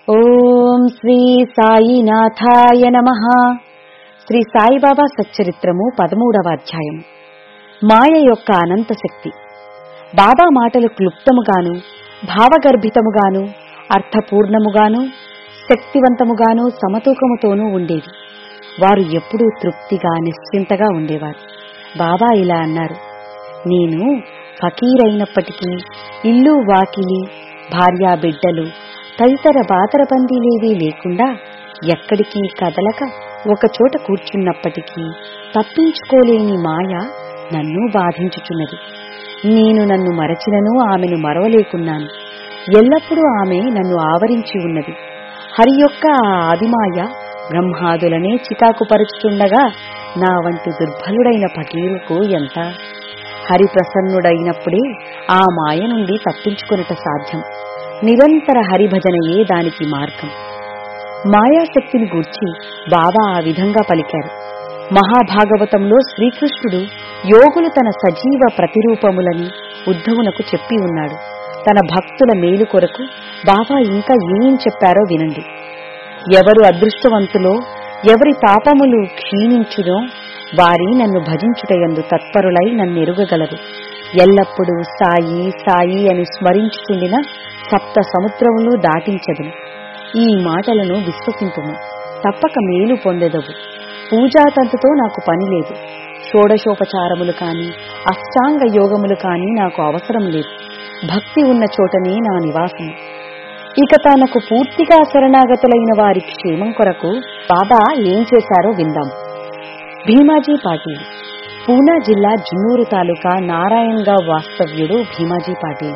ఓం శ్రీ సాయినాథాయ నమః. శ్రీ సాయిబాబా సచ్చరిత్రము 13వ అధ్యాయం. మాయ యొక్క అనంత శక్తి. బాబా మాటలు క్లుప్తముగాను, భావగర్భితముగాను, అర్థపూర్ణముగాను, శక్తివంతముగాను, సమతూకముతోనూ ఉండేవి. వారు ఎప్పుడూ తృప్తిగా, నిశ్చింతగా ఉండేవారు. బాబా ఇలా అన్నారు: నేను ఫకీరైనప్పటికీ ఇల్లు, వాకిలి, భార్యా, బిడ్డలు తదితర బాతరబందీలేవీ లేకుండా ఎక్కడికి కదలక ఒకచోట కూర్చున్నప్పటికీ తప్పించుకోలేని మాయ నన్ను బాధించుచున్నది. నేను నన్ను మరచినను ఆమెను మరవలేకున్నాను. ఎల్లప్పుడూ ఆమె నన్ను ఆవరించి ఉన్నది. హరి యొక్క ఆ ఆదిమాయ బ్రహ్మాదులనే చికాకుపరుచుతుండగా నా వంటి దుర్బలుడైన ఫకీరుకు ఎంత? హరి ప్రసన్నుడైనప్పుడే ఆ మాయ నుండి తప్పించుకొనుట సాధ్యం. నిరంతర హరిభజనయే దానికి మార్గం. మాయాశక్తిని గూర్చి బాబా ఆ విధంగా పలికారు. మహాభాగవతంలో శ్రీకృష్ణుడు యోగులు తన సజీవ ప్రతిరూపములని ఉద్ధవునకు చెప్పి ఉన్నాడు. తన భక్తుల మేలు కొరకు బాబా ఇంకా ఏం చెప్పారో వినండి. ఎవరు అదృష్టవంతులో, ఎవరి పాపములు క్షీణించునో వారి నన్ను భజించుటయందు తత్పరులై నన్నెరుగగలరు. ఎల్లప్పుడూ సాయి సాయి అని స్మరించుచుండిన సప్త సముద్రములు దాటించదును. ఈ మాటలను విశ్వసింపుము, తప్పక మేలు పొందెదవు. పూజాతంతుతో నాకు పని లేదు. షోడశోపచారములు కాని, అష్టాంగ యోగములు కాని నాకు అవసరం లేదు. భక్తి ఉన్న చోటనే నా నివాసము. ఇక తనకు పూర్తిగా శరణాగతులైన వారి క్షేమం కొరకు బాబా ఏం చేశారో విందాం. భీమాజీ పాటీల్. పూనా జిల్లా జున్నూరు తాలూకా నారాయణగావ్ వాస్తవ్యుడు భీమాజీ పాటీల్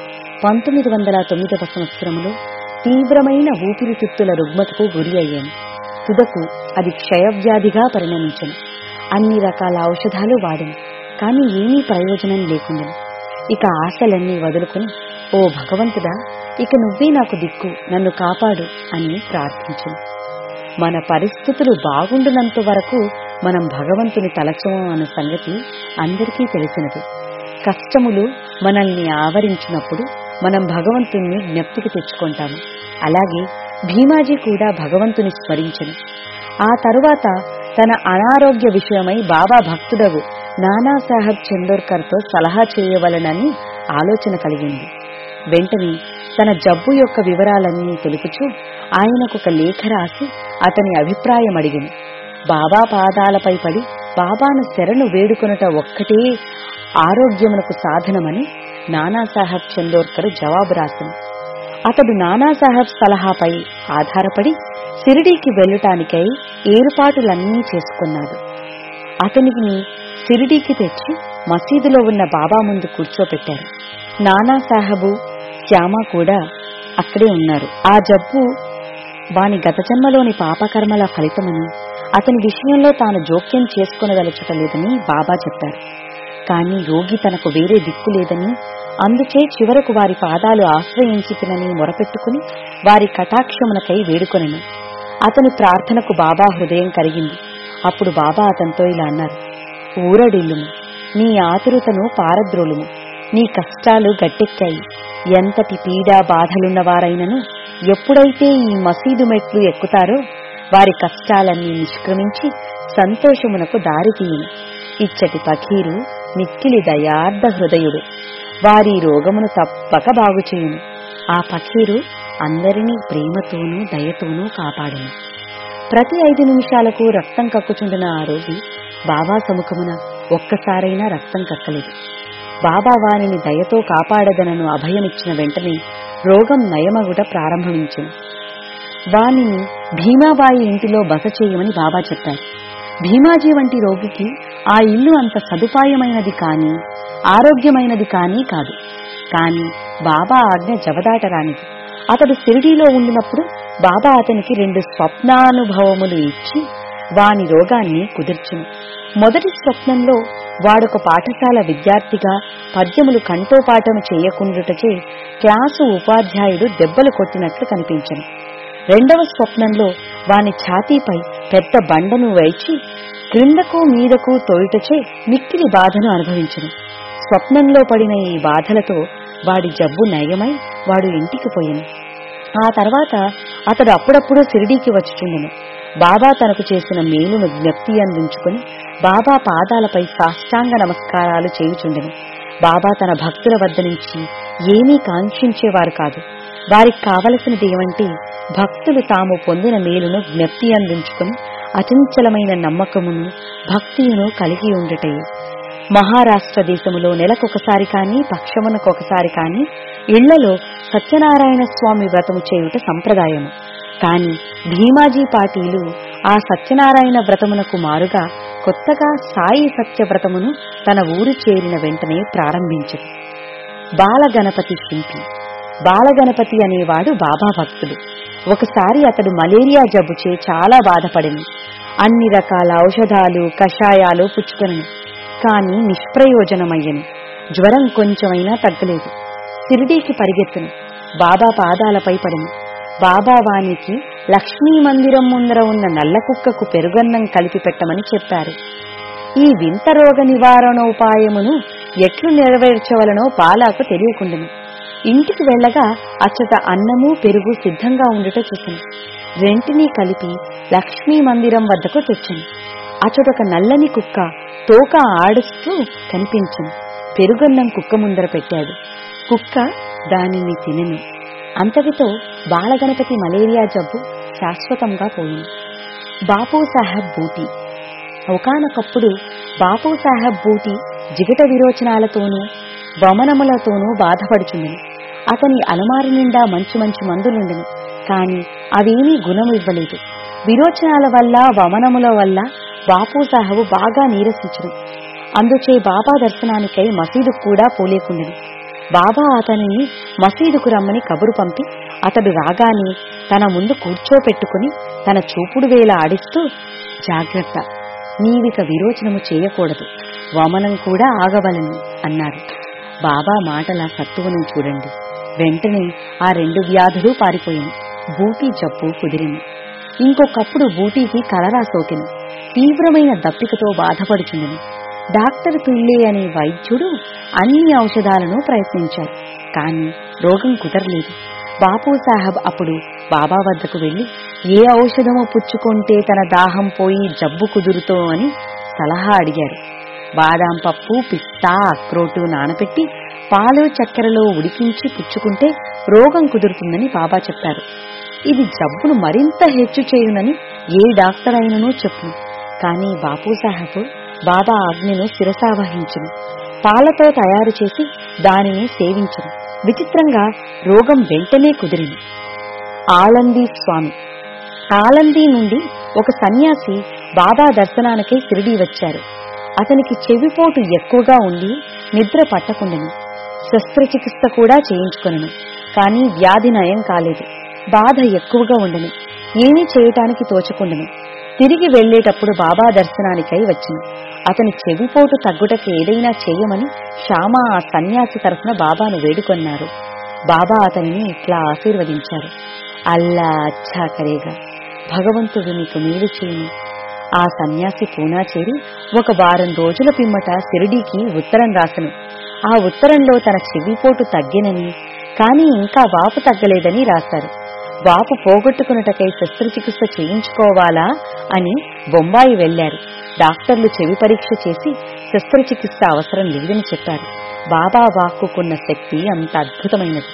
1909వ సంవత్సరంలో తీవ్రమైన ఊపిరితిత్తుల రుగ్మతకు గురి అయ్యాను. తుదకు అది క్షయవ్యాధిగా పరిణమించను. అన్ని రకాల ఔషధాలు వాడను, కానీ ఏమీ ప్రయోజనం లేకుండా ఇక ఆశలన్నీ వదులుకుని, ఓ భగవంతుడా, ఇక నువ్వే నాకు దిక్కు, నన్ను కాపాడు అని ప్రార్థించను. మన పరిస్థితులు బాగుండునంత వరకు మనం భగవంతుని తలచము అన్న సంగతి అందరికీ తెలిసినది. కష్టములు మనల్ని ఆవరించినప్పుడు మనం భగవంతుణ్ణి జ్ఞప్తికి తెచ్చుకుంటాము. అలాగే భీమాజీ కూడా భగవంతుని స్మరించను. ఆ తరువాత తన అనారోగ్య విషయమై బాబా భక్తుడగు నానాసాహెబ్ చందోర్కర్తో సలహా చేయవలనని ఆలోచన కలిగింది. వెంటనే తన జబ్బు యొక్క వివరాలన్నీ తెలుపుచూ ఆయనకొక లేఖ రాసి అతని అభిప్రాయం అడిగిను. బాబా పాదాలపై పడి బాబాను శరణు వేడుకొనుట ఒక్కటే ఆరోగ్యమునకు సాధనమని నానాసాహెబ్ చందోర్కర్ జవాబు రాసను. అతడు నానాసాహెబ్ సలహాపై ఆధారపడి షిరిడీకి వెళ్ళటానికై ఏర్పాటులన్నీ చేసుకున్నాడు. అతనిని షిరిడీకి తెచ్చి మసీదులో ఉన్న బాబా ముందు కూర్చోపెట్టారు. నానాసాహెబు, శ్యామ కూడా అక్కడే ఉన్నారు. ఆ జబ్బు వాని గత జన్మలోని పాపకర్మల ఫలితమని, అతని విషయంలో తాను జోక్యం చేసుకొనదలుచుటలేదని బాబా చెప్పారు. కాని రోగి తనకు వేరే దిక్కు లేదని, అందుచే చివరకు వారి పాదాలు ఆశ్రయించితినని మొరపెట్టుకుని వారి కటాక్షమునకై వేడుకొనెను. అతని ప్రార్థనకు బాబా హృదయం కరిగింది. అప్పుడు బాబా అతనితో ఇలా అన్నారు: ఊరడిల్లుము, నీ ఆతురతను పారద్రోలుము. నీ కష్టాలు గట్టెక్కాయి. ఎంతటి పీడా బాధలున్నవారైనను ఎప్పుడైతే ఈ మసీదు మెట్లు ఎక్కుతారో వారి కష్టాలన్నీ నిష్క్రమించి సంతోషమునకు దారితీయును. ఇచ్చటి ఫకీరు మిక్కిలి దయార్థ హృదయుడు. వారి రోగమును తప్పక బాగుచేయును. ఆ ఫకీరు అందరినీ ప్రేమతోనూ దయతోనూ కాపాడును. ప్రతి 5 నిమిషాలకు రక్తం కక్కుచుండిన ఆ రోగి బాబా సముఖమున ఒక్కసారైనా రక్తం కక్కలేదు. బాబా వారిని దయతో కాపాడదనను అభయమిచ్చిన వెంటనే రోగం నయమగుట ప్రారంభించెను. వానిని భీమాబాయి ఇంటిలో బస చేయమని బాబా చెప్పారు. భీమాజీ వంటి రోగికి ఆ ఇల్లు అంత సదుపాయమైనది కాని, ఆరోగ్యమైనది కాని కాదు. కాని బాబా ఆజ్ఞ జవదాటరానిది. అతడు షిరిడీలో ఉండినప్పుడు బాబా అతనికి 2 స్వప్నానుభవములు ఇచ్చి వాని రోగాన్ని కుదిర్చును. మొదటి స్వప్నంలో వాడొక పాఠశాల విద్యార్థిగా పద్యములు కంఠోపాఠము చేయకుండుటచే క్లాసు ఉపాధ్యాయుడు దెబ్బలు కొట్టినట్లు కనిపించెను. రెండవ స్వప్నంలో వాని ఛాతీపై పెద్ద బండను వేచి క్రిందకు మీదకు తోయుటచే మిక్కిలి బాధను అనుభవించెను. స్వప్నంలో పడిన ఈ బాధలతో వాడి జబ్బు నయమై వాడు ఇంటికి పోయెను. ఆ తర్వాత అతడు అప్పుడప్పుడు షిరిడీకి వచ్చుచుండెను. బాబా తనకు చేసిన మేలును జ్ఞప్తి అందించుకుని బాబా పాదాలపై సాష్టాంగ నమస్కారాలు చేయుచుండెను. బాబా తన భక్తుల వద్ద నుంచి ఏమీ కాంక్షించేవారు కాదు. వారికి కావలసినదేమంటే భక్తులు తాము పొందిన మేలును జ్ఞప్తి అందించుకుని అచంచలమైన నమ్మకమును భక్తియును కలిగి ఉండటే. మహారాష్ట్ర దేశములో నెలకొకసారి కాని పక్షమునకొకసారి కాని ఇళ్లలో సత్యనారాయణ స్వామి వ్రతము చేయుట సంప్రదాయము. కాని భీమాజీ పాటీలు ఆ సత్యనారాయణ వ్రతమునకు మారుగా కొత్తగా సాయి సత్య వ్రతమును తన ఊరు చేరిన వెంటనే ప్రారంభించదు. బాలగణపతి శిల్పి. బాలగణపతి అనేవాడు బాబా భక్తుడు. ఒకసారి అతడు మలేరియా జబ్బుచే చాలా బాధపడింది. అన్ని రకాల ఔషధాలు కషాయాలు పుచ్చుకొనను, కాని నిష్ప్రయోజనమయ్యను. జ్వరం కొంచెమైనా తగ్గలేదు. షిరిడీకి పరిగెత్తును. బాబా పాదాలపై పడింది. బాబా వానికి లక్ష్మీ మందిరం ముందర ఉన్న నల్ల కుక్కకు పెరుగన్నం కలిపి పెట్టమని చెప్పారు. ఈ వింత రోగ నివారణోపాయమును ఎట్లు నెరవేర్చవలనో బాలాకు తెలియకుండెను. ఇంటికి వెళ్లగా అచ్చట అన్నము పెరుగు సిద్ధంగా ఉండుట చూసింది. రెంటినీ కలిపి లక్ష్మీ మందిరం వద్దకు తెచ్చింది. అచ్చటొక నల్లని కుక్క తోక ఆడుస్తూ కనిపించింది. పెరుగన్నం కుక్క ముందర పెట్టాడు. కుక్క దానిని తినెను. అంతటితో బాలగణపతి మలేరియా జబ్బు శాశ్వతంగా పోయింది. బాపూసాహెబ్ బూటీ. ఒకానొకప్పుడు బాపూసాహెబ్ బూటీ జిగట విరోచనాలతోనూ వమనములతోనూ బాధపడుచుండెను. అతని అలమారి నిండా మంచి మంచి మందులుండెను. కాని అవేమీ గుణమివ్వలేదు. విరోచనాల వల్ల వమనముల వల్ల బాపూసాహెబు బాగా నీరసించును. అందుచే బాబా దర్శనానికై మసీదుకు కూడా పోలేకుండెను. బాబా అతనిని మసీదుకు రమ్మని కబురు పంపి అతడు రాగానే తన ముందు కూర్చోపెట్టుకుని తన చూపుడు వేళ ఆడిస్తూ, జాగ్రత్త, నీవిక విరోచనము చేయకూడదు, వమనం కూడా ఆగవలను అన్నారు. బాబా మాటల సత్తువను చూడండి. వెంటనే ఆ 2 వ్యాధులు పారిపోయింది. బూటీ జబ్బు కుదిరింది. ఇంకొకప్పుడు బూటీకి కలరా సోకెను. తీవ్రమైన దప్పికతో బాధపడుచుండెను. డాక్టర్ పిల్లే అనే వైద్యుడు అన్ని ఔషధాలను ప్రయత్నించారు. కాని రోగం కుదరలేదు. బాపూసాహెబ్ అప్పుడు బాబా వద్దకు వెళ్లి ఏ ఔషధము పుచ్చుకుంటే తన దాహం పోయి జబ్బు కుదురుతో అని సలహా అడిగారు. బాదాం పప్పు, పిస్తా, అక్రోటు నానపెట్టి పాలు చక్కెరలో ఉడికించి పుచ్చుకుంటే రోగం కుదురుతుందని బాబా చెప్పారు. ఇది జబ్బును మరింత హెచ్చు చేయునని ఏ డాక్టర్ అయిననూ చెప్పును. కాని బాపూసాహెబ్ బాబా ఆజ్ఞను శిరసావహించును. పాలతో తయారు చేసి దానిని సేవించును. విచిత్రంగా రోగం వెంటనే కుదిరింది. ఆలందీ స్వామి. ఆలందీ నుండి ఒక సన్యాసి బాబా దర్శనానికై షిరిడీ వచ్చారు. అతనికి చెవిపోటు ఎక్కువగా ఉండి నిద్ర పట్టకుండెను. శస్త్రచికిత్స కూడా చేయించుకొనెను. కాని వ్యాధి నయం కాలేదు. బాధ ఎక్కువగా ఉండెను. ఏమీ చేయటానికి తోచకుండెను. తిరిగి వెళ్లేటప్పుడు బాబా దర్శనానికై వచ్చెను. అతని చెవిపోటు తగ్గుటకు ఏదైనా చేయమని శ్యామ ఆ సన్యాసి తరఫున బాబాను వేడుకొన్నారు. బాబా అతనిని ఇట్లా ఆశీర్వదించారు. అల్లా అచ్చా కరేగా, భగవంతుడు నీకు మేలు చేయును. ఆ సన్యాసి పూనా చేరి 1 వారం రోజుల పిమ్మట షిరిడీకి ఉత్తరం రాసెను. ఆ ఉత్తరంలో తన చెవిపోటు తగ్గినని, కాని ఇంకా వాపు తగ్గలేదని రాశారు. వాపు పోగొట్టుకున్నటకై శస్త్రచికిత్స చేయించుకోవాలా అని బొంబాయి వెళ్లారు. డాక్టర్లు చెవి పరీక్ష చేసి శస్త్రచికిత్స అవసరం లేదని చెప్పారు. బాబా వాక్కుకున్న శక్తి అంత అద్భుతమైనది.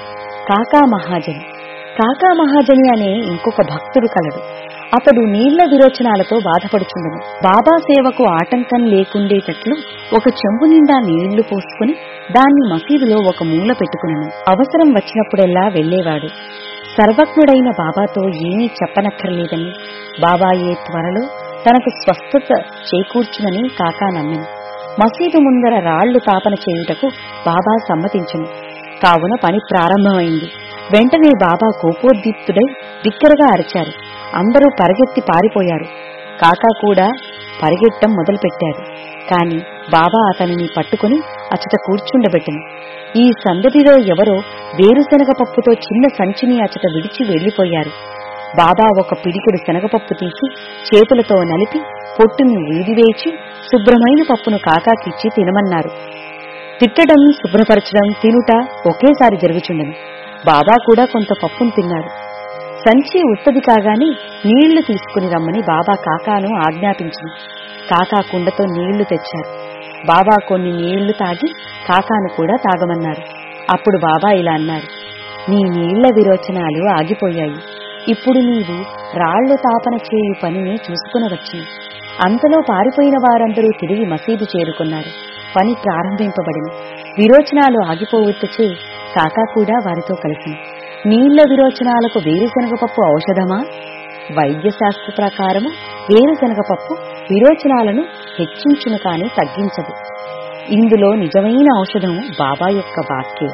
కాకా మహాజని. కాకా మహాజని అనే ఇంకొక భక్తుడు కలడు. అతడు నీళ్ల విరోచనాలతో బాధపడుచుండెను. బాబా సేవకు ఆటంకం లేకుండేటట్లు ఒక చెంబు నిండా నీళ్లు పోసుకుని దాన్ని మసీదులో ఒక మూల పెట్టుకునెను. అవసరం వచ్చినప్పుడెల్లా వెళ్లేవాడు. సర్వజ్ఞుడైన బాబాతో ఏమీ చెప్పనక్కర్లేదని, బాబాయే త్వరలో తనకు స్వస్థత చేకూర్చునని కాకా నమ్మెను. మసీదు ముందర రాళ్లు తాపన చేయుటకు బాబా సమ్మతించెను. కావున పని ప్రారంభమైంది. వెంటనే బాబా కోపోద్దీప్తుడై బిగ్గరగా అరిచారు. అందరూ పరిగెత్తి పారిపోయారు. కాకా కూడా పరిగెట్టం మొదలుపెట్టాడు. కాని బాబా అతనిని పట్టుకుని అచ్చట కూర్చుండబెట్టెను. ఈ సందడిలో ఎవరో వేరుశనగ పప్పుతో చిన్న సంచిని అచ్చట విడిచి వెళ్లిపోయారు. బాబా ఒక పిడికెడు శనగపప్పు తీసి చేతులతో నలిపి పొట్టుని ఊదివేచి శుభ్రమైన పప్పును కాకాకిచ్చి తినమన్నారు. తిట్టడం, శుభ్రపరచడం, తినుట ఒకేసారి జరుగుచుండెను. బాబా కూడా కొంత పప్పును తిన్నారు. సంచి ఉత్తది కాగానే నీళ్లు తీసుకుని రమ్మని బాబా కాకాను ఆజ్ఞాపించింది. కాకా కుండతో నీళ్లు తెచ్చారు. బాబా కొన్ని నీళ్లు తాగి కాకాను కూడా తాగమన్నారు. అప్పుడు బాబా ఇలా అన్నారు, నీ నీళ్ల విరోచనాలు ఆగిపోయాయి. ఇప్పుడు నీవు రాళ్లు తాపన చేయు పనిని చూసుకునవచ్చును. అంతలో పారిపోయిన వారందరూ తిరిగి మసీదు చేరుకున్నారు. పని ప్రారంభింపబడింది. విరోచనాలు ఆగిపోవచ్చే కాకా కూడా వారితో కలిసింది. నీళ్ల విరోచనాలకు వేరుశనగపప్పు ఔషధమా? వైద్యశాస్త్ర ప్రకారము వేరుశనగపప్పు విరోచనాలను హెచ్చించును కాని తగ్గించదు. ఇందులో నిజమైన ఔషధం బాబా యొక్క వాక్యే.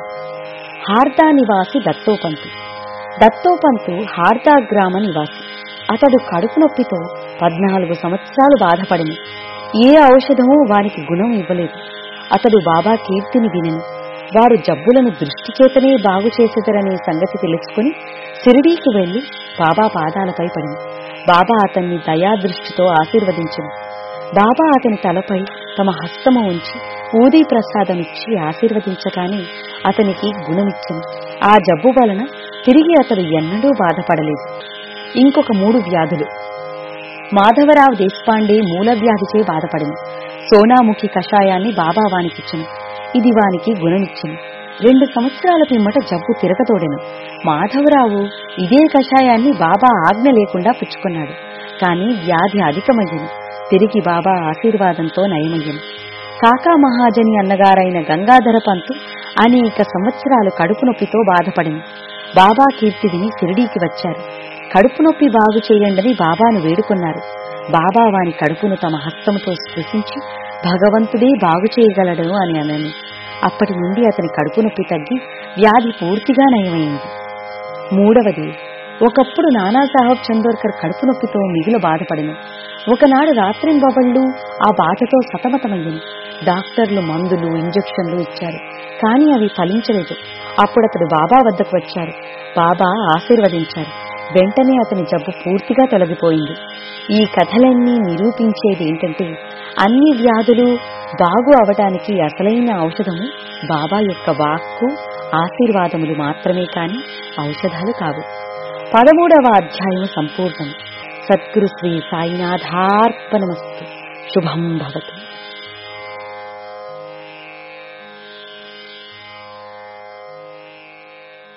హార్దా నివాసి దత్తోపంతు. దత్తోపంతు హార్దా గ్రామ నివాసి. అతడు కడుపు నొప్పితో 14 సంవత్సరాలు బాధపడింది. ఏ ఔషధమూ వానికి గుణం ఇవ్వలేదు. అతడు బాబా కీర్తిని వినెను. వారు జబ్బులను దృష్టి చేతనే బాగు చేసేదరనే సంగతి తెలుసుకుని షిరిడీకి వెళ్లి బాబా పాదాలపై పడింది. బాబా అతన్ని దయాదృష్టితో ఆశీర్వదించెను. బాబా అతని తలపై తమ హస్తము ఉంచి ఊదీ ప్రసాదమిచ్చి ఆశీర్వదించగానే అతనికి గుణమిచ్చెను. ఆ జబ్బు వలన తిరిగి అతడు ఎన్నడూ బాధపడలేదు. ఇంకొక 3 వ్యాధులు. మాధవరావు దేశపాండే మూల వ్యాధిచే బాధపడింది. సోనాముఖి కషాయాన్ని బాబా వానికిచ్చెను. ఇది వానికి గుణమిచ్చెను. 2 సంవత్సరాల పిమ్మట జబ్బు తిరగతోడెను. మాధవరావు ఇదే కషాయాన్ని బాబా ఆజ్ఞ లేకుండా పుచ్చుకున్నాడు. కాని వ్యాధి అధికమయ్యను. తిరిగి బాబా ఆశీర్వాదంతో నయమయ్యను. కాకా మహాజని అన్నగారైన గంగాధర పంతు అనేక సంవత్సరాలు కడుపు నొప్పితో బాధపడింది. బాబా కీర్తి విని షిరిడీకి వచ్చారు. కడుపు నొప్పి బాగు చేయండని బాబాను వేడుకున్నారు. బాబా వాని కడుపును తమ హస్తముతో స్పృశించి భగవంతుడే బాగు చేయగలడు అని అనను. అప్పటి నుండి అతని కడుపు నొప్పి తగ్గి వ్యాధి పూర్తిగా నయమైంది. 3వది, ఒకప్పుడు నానాసాహెబ్ చందోర్కర్ కడుపు నొప్పితో మిగులు బాధపడిను. ఒకనాడు రాత్రింబవళ్లు ఆ బాధతో సతమతమయ్యింది. డాక్టర్లు మందులు ఇంజెక్షన్లు ఇచ్చారు. కాని అవి ఫలించలేదు. అప్పుడతడు బాబా వద్దకు వచ్చారు. బాబా ఆశీర్వదించారు. వెంటనే అతని జబ్బు పూర్తిగా తొలగిపోయింది. ఈ కథలన్నీ నిరూపించేది ఏంటంటే, అన్ని వ్యాధులు బాగు అవటానికి అసలైన ఔషధము బాబా యొక్క వాక్కు ఆశీర్వాదములు మాత్రమే కాని ఔషధాలు కావు. 13వ అధ్యాయము సంపూర్ణం. సద్గురు శ్రీ సాయినాథార్పణమస్తు. శుభం భవతు.